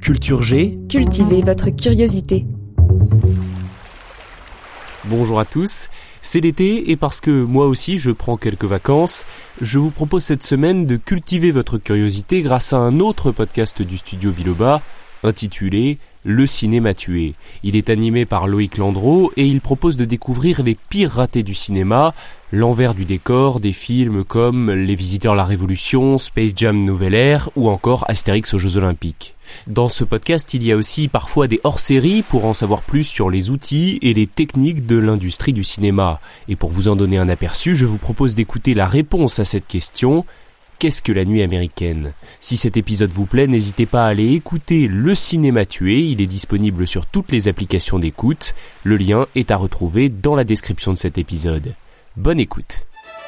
Culture G. Cultivez votre curiosité. Bonjour à tous, c'est l'été et parce que moi aussi je prends quelques vacances, je vous propose cette semaine de cultiver votre curiosité grâce à un autre podcast du studio Biloba intitulé Le cinéma tué. Il est animé par Loïc Landreau et il propose de découvrir les pires ratés du cinéma, l'envers du décor des films comme Les Visiteurs la Révolution, Space Jam Nouvelle Ère ou encore Astérix aux Jeux Olympiques. Dans ce podcast, il y a aussi parfois des hors-séries pour en savoir plus sur les outils et les techniques de l'industrie du cinéma. Et pour vous en donner un aperçu, je vous propose d'écouter la réponse à cette question. Qu'est-ce que la nuit américaine ? Si cet épisode vous plaît, n'hésitez pas à aller écouter Le cinéma tué, il est disponible sur toutes les applications d'écoute. Le lien est à retrouver dans la description de cet épisode. Bonne écoute.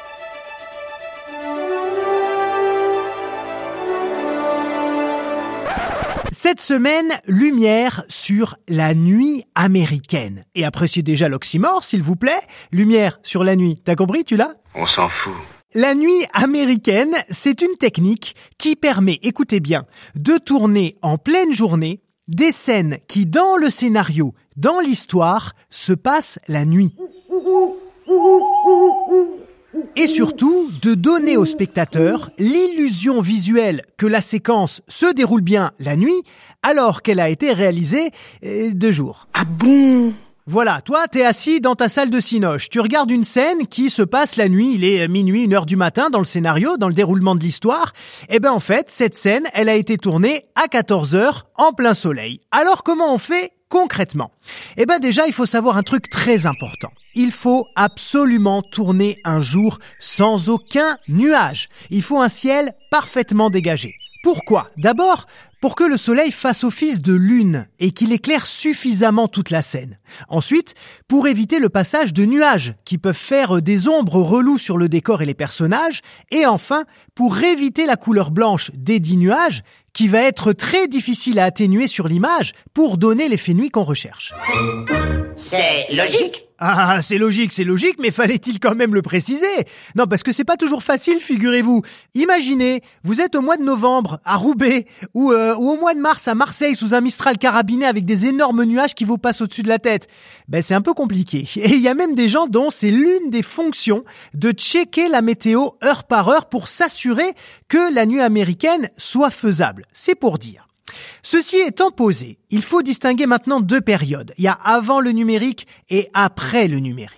Cette semaine, lumière sur la nuit américaine. Et appréciez déjà l'oxymore, s'il vous plaît. Lumière sur la nuit, t'as compris, tu l'as ? On s'en fout. La nuit américaine, c'est une technique qui permet, écoutez bien, de tourner en pleine journée des scènes qui, dans le scénario, dans l'histoire, se passent la nuit. Et surtout, de donner au spectateur l'illusion visuelle que la séquence se déroule bien la nuit, alors qu'elle a été réalisée de jour. Ah bon ? Voilà, toi, t'es assis dans ta salle de cinoche. Tu regardes une scène qui se passe la nuit. Il est minuit, 1h du matin dans le scénario, dans le déroulement de l'histoire. Eh ben, en fait, cette scène, elle a été tournée à 14h en plein soleil. Alors, comment on fait concrètement ? Eh ben, déjà, il faut savoir un truc très important. Il faut absolument tourner un jour sans aucun nuage. Il faut un ciel parfaitement dégagé. Pourquoi ? D'abord, pour que le soleil fasse office de lune et qu'il éclaire suffisamment toute la scène. Ensuite, pour éviter le passage de nuages qui peuvent faire des ombres reloues sur le décor et les personnages. Et enfin, pour éviter la couleur blanche des 10 nuages qui va être très difficile à atténuer sur l'image pour donner l'effet nuit qu'on recherche. C'est logique. Ah, c'est logique, mais fallait-il quand même le préciser ? Non, parce que c'est pas toujours facile, figurez-vous. Imaginez, vous êtes au mois de novembre à Roubaix ou au mois de mars à Marseille sous un Mistral carabiné avec des énormes nuages qui vous passent au-dessus de la tête. Ben, c'est un peu compliqué. Et il y a même des gens dont c'est l'une des fonctions de checker la météo heure par heure pour s'assurer que la nuit américaine soit faisable. C'est pour dire. Ceci étant posé, il faut distinguer maintenant 2 périodes. Il y a avant le numérique et après le numérique.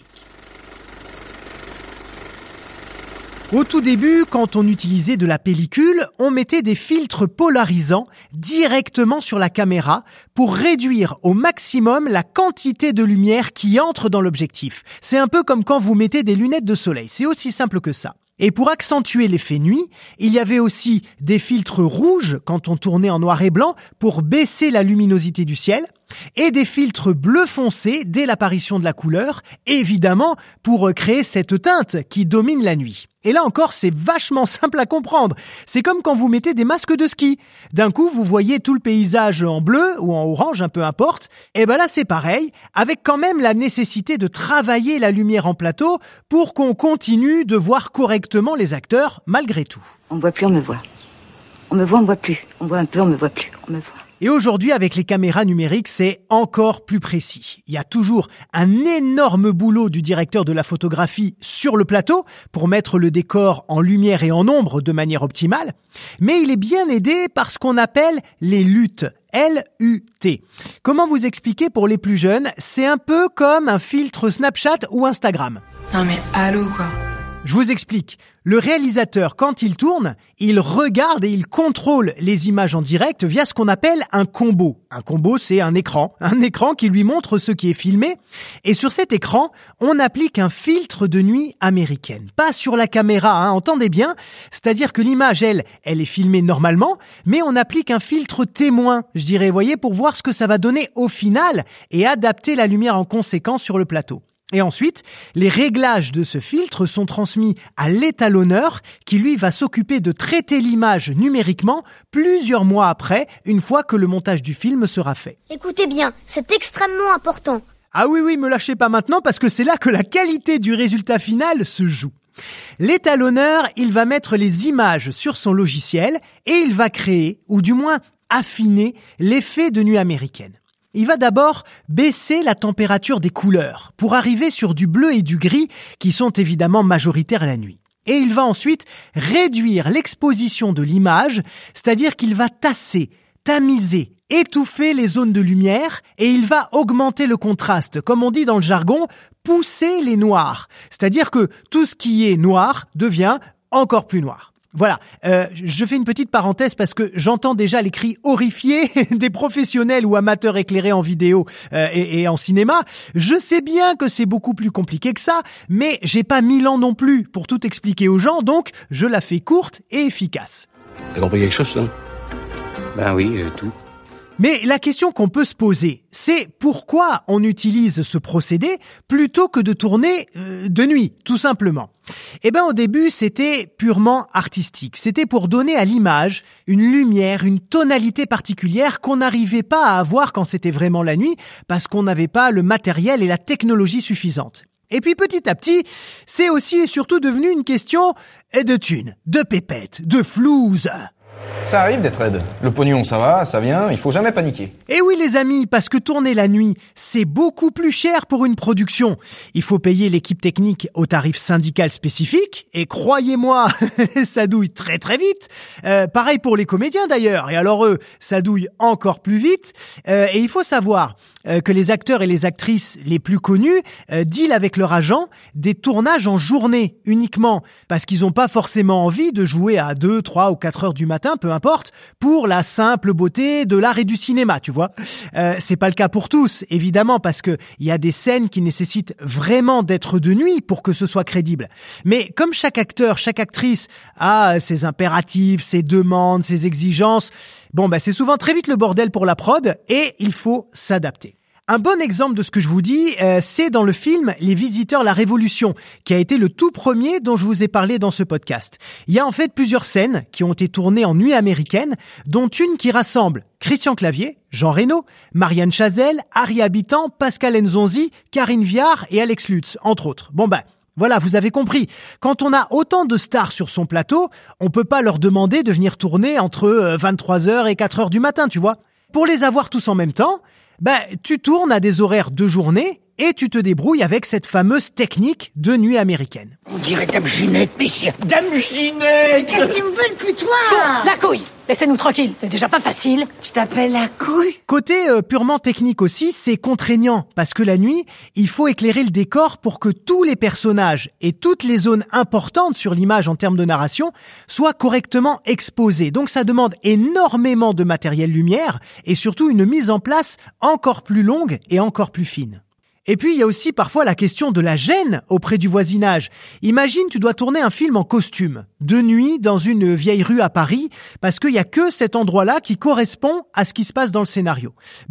Au tout début, quand on utilisait de la pellicule, on mettait des filtres polarisants directement sur la caméra pour réduire au maximum la quantité de lumière qui entre dans l'objectif. C'est un peu comme quand vous mettez des lunettes de soleil, c'est aussi simple que ça. Et pour accentuer l'effet nuit, il y avait aussi des filtres rouges quand on tournait en noir et blanc pour baisser la luminosité du ciel et des filtres bleu foncé dès l'apparition de la couleur, évidemment pour créer cette teinte qui domine la nuit. Et là encore, c'est vachement simple à comprendre. C'est comme quand vous mettez des masques de ski. D'un coup, vous voyez tout le paysage en bleu ou en orange, peu importe. Et ben là, c'est pareil, avec quand même la nécessité de travailler la lumière en plateau pour qu'on continue de voir correctement les acteurs malgré tout. On me voit plus, on me voit. On me voit, on me voit plus. On me voit un peu, on me voit plus. On me voit. Et aujourd'hui, avec les caméras numériques, c'est encore plus précis. Il y a toujours un énorme boulot du directeur de la photographie sur le plateau pour mettre le décor en lumière et en ombre de manière optimale. Mais il est bien aidé par ce qu'on appelle les LUT. L-U-T. Comment vous expliquer pour les plus jeunes ? C'est un peu comme un filtre Snapchat ou Instagram. Non mais allô quoi. Je vous explique. Le réalisateur, quand il tourne, il regarde et il contrôle les images en direct via ce qu'on appelle un combo. Un combo, c'est un écran qui lui montre ce qui est filmé. Et sur cet écran, on applique un filtre de nuit américaine. Pas sur la caméra, entendez bien. C'est-à-dire que l'image, elle est filmée normalement, mais on applique un filtre témoin, je dirais, voyez, pour voir ce que ça va donner au final et adapter la lumière en conséquence sur le plateau. Et ensuite, les réglages de ce filtre sont transmis à l'étalonneur qui, lui, va s'occuper de traiter l'image numériquement plusieurs mois après, une fois que le montage du film sera fait. Écoutez bien, c'est extrêmement important. Ah oui, me lâchez pas maintenant parce que c'est là que la qualité du résultat final se joue. L'étalonneur, il va mettre les images sur son logiciel et il va créer, ou du moins affiner l'effet de nuit américaine. Il va d'abord baisser la température des couleurs pour arriver sur du bleu et du gris qui sont évidemment majoritaires la nuit. Et il va ensuite réduire l'exposition de l'image, c'est-à-dire qu'il va tasser, tamiser, étouffer les zones de lumière et il va augmenter le contraste. Comme on dit dans le jargon, pousser les noirs. C'est-à-dire que tout ce qui est noir devient encore plus noir. Voilà, je fais une petite parenthèse parce que j'entends déjà les cris horrifiés des professionnels ou amateurs éclairés en vidéo et en cinéma. Je sais bien que c'est beaucoup plus compliqué que ça, mais j'ai pas 1000 ans non plus pour tout expliquer aux gens, donc je la fais courte et efficace. T'as compris quelque chose, là? Ben oui, tout. Mais la question qu'on peut se poser, c'est pourquoi on utilise ce procédé plutôt que de tourner de nuit, tout simplement. Eh ben, au début, c'était purement artistique. C'était pour donner à l'image une lumière, une tonalité particulière qu'on n'arrivait pas à avoir quand c'était vraiment la nuit parce qu'on n'avait pas le matériel et la technologie suffisante. Et puis petit à petit, c'est aussi et surtout devenu une question de thunes, de pépettes, de flouze. Ça arrive d'être raide. Le pognon, ça va, ça vient, il faut jamais paniquer. Et oui les amis, parce que tourner la nuit, c'est beaucoup plus cher pour une production. Il faut payer l'équipe technique au tarif syndical spécifique, et croyez-moi, ça douille très très vite. Pareil pour les comédiens d'ailleurs, et alors eux, ça douille encore plus vite. Et il faut savoir que les acteurs et les actrices les plus connus dealent avec leur agent des tournages en journée uniquement, parce qu'ils n'ont pas forcément envie de jouer à 2, 3 ou 4 heures du matin, peu importe, pour la simple beauté de l'art et du cinéma, tu vois. C'est pas le cas pour tous, évidemment, parce que il y a des scènes qui nécessitent vraiment d'être de nuit pour que ce soit crédible. Mais comme chaque acteur, chaque actrice a ses impératifs, ses demandes, ses exigences, c'est souvent très vite le bordel pour la prod et il faut s'adapter. Un bon exemple de ce que je vous dis, c'est dans le film Les Visiteurs la Révolution, qui a été le tout premier dont je vous ai parlé dans ce podcast. Il y a en fait plusieurs scènes qui ont été tournées en nuit américaine, dont une qui rassemble Christian Clavier, Jean Reno, Marianne Chazelle, Harry Habitant, Pascal Nzonzi, Karine Viard et Alex Lutz, entre autres. Voilà, vous avez compris. Quand on a autant de stars sur son plateau, on peut pas leur demander de venir tourner entre 23h et 4h du matin, tu vois. Pour les avoir tous en même temps, tu tournes à des horaires de journée et tu te débrouilles avec cette fameuse technique de nuit américaine. On dirait Dame Ginette, messieurs. Dame Ginette! Qu'est-ce qu'ils me veulent plus toi? La couille! Laissez-nous tranquilles, c'est déjà pas facile. Tu t'appelles la couille? Côté purement technique aussi, c'est contraignant, parce que la nuit, il faut éclairer le décor pour que tous les personnages et toutes les zones importantes sur l'image en termes de narration soient correctement exposées. Donc ça demande énormément de matériel lumière et surtout une mise en place encore plus longue et encore plus fine. Et puis, il y a aussi parfois la question de la gêne auprès du voisinage. Imagine, tu dois tourner un film en costume, de nuit, dans une vieille rue à Paris, parce qu'il y a que cet endroit-là qui correspond à ce qui se passe dans le scénario.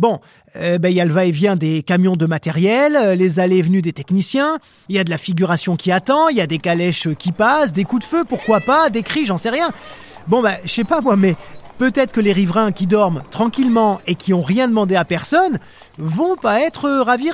Il y a le va-et-vient des camions de matériel, les allées et venues des techniciens, il y a de la figuration qui attend, il y a des calèches qui passent, des coups de feu, pourquoi pas, des cris, j'en sais rien. Je sais pas moi, mais peut-être que les riverains qui dorment tranquillement et qui ont rien demandé à personne vont pas être ravis.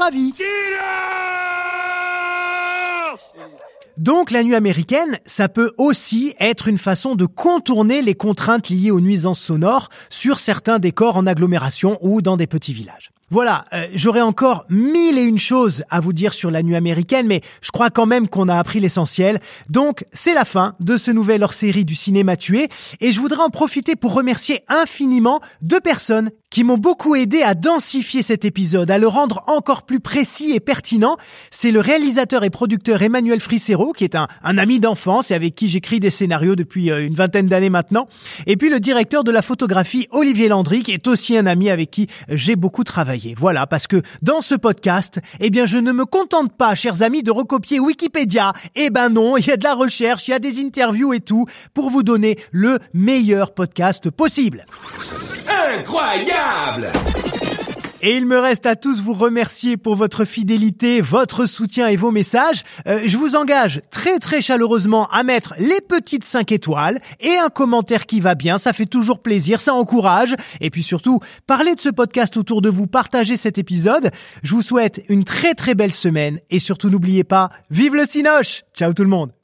Donc la nuit américaine, ça peut aussi être une façon de contourner les contraintes liées aux nuisances sonores sur certains décors en agglomération ou dans des petits villages. Voilà, j'aurais encore 1001 choses à vous dire sur la nuit américaine, mais je crois quand même qu'on a appris l'essentiel. Donc, c'est la fin de ce nouvel hors-série du Cinéma Tué, et je voudrais en profiter pour remercier infiniment 2 personnes qui m'ont beaucoup aidé à densifier cet épisode, à le rendre encore plus précis et pertinent. C'est le réalisateur et producteur Emmanuel Frissero, qui est un ami d'enfance et avec qui j'écris des scénarios depuis une vingtaine d'années maintenant. Et puis le directeur de la photographie Olivier Landry, qui est aussi un ami avec qui j'ai beaucoup travaillé. Voilà, parce que dans ce podcast, je ne me contente pas, chers amis, de recopier Wikipédia. Non, il y a de la recherche, il y a des interviews et tout, pour vous donner le meilleur podcast possible. Incroyable! Et il me reste à tous vous remercier pour votre fidélité, votre soutien et vos messages. Je vous engage très très chaleureusement à mettre les petites 5 étoiles et un commentaire qui va bien. Ça fait toujours plaisir, ça encourage. Et puis surtout, parlez de ce podcast autour de vous, partagez cet épisode. Je vous souhaite une très très belle semaine et surtout n'oubliez pas, vive le Cinoche! Ciao tout le monde!